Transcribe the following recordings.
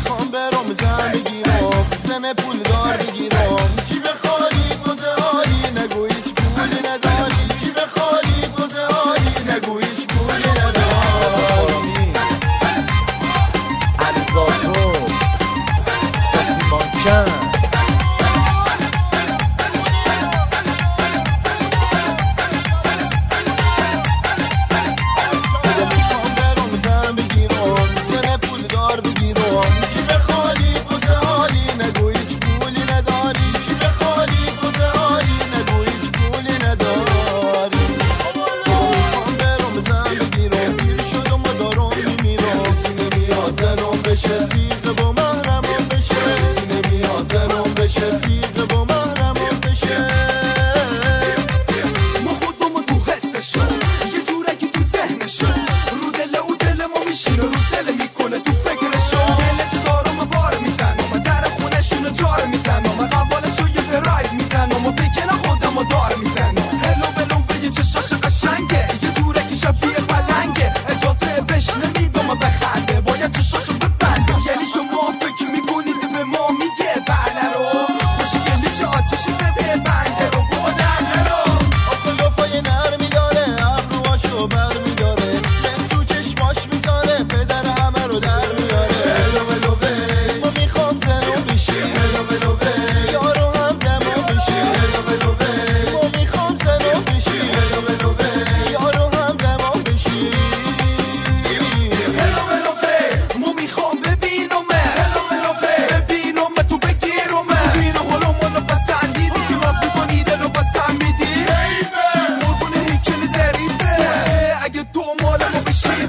میخوام برم زن بگیرم زن پول دار بگیرم چی بخواری گوزه هایی نگو هیچ پولی نداری چی بخواری گوزه هایی نگو هیچ پولی نداری علیزادو ساسی مانکن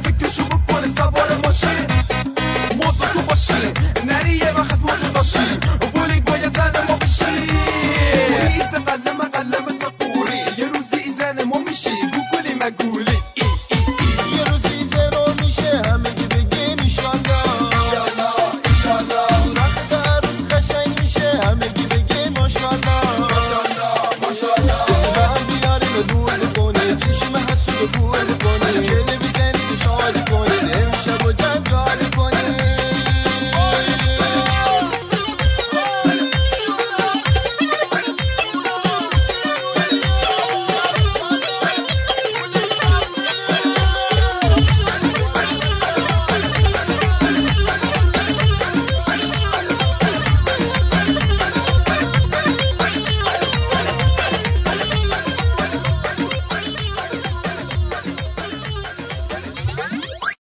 نری یه وقت موجود باشی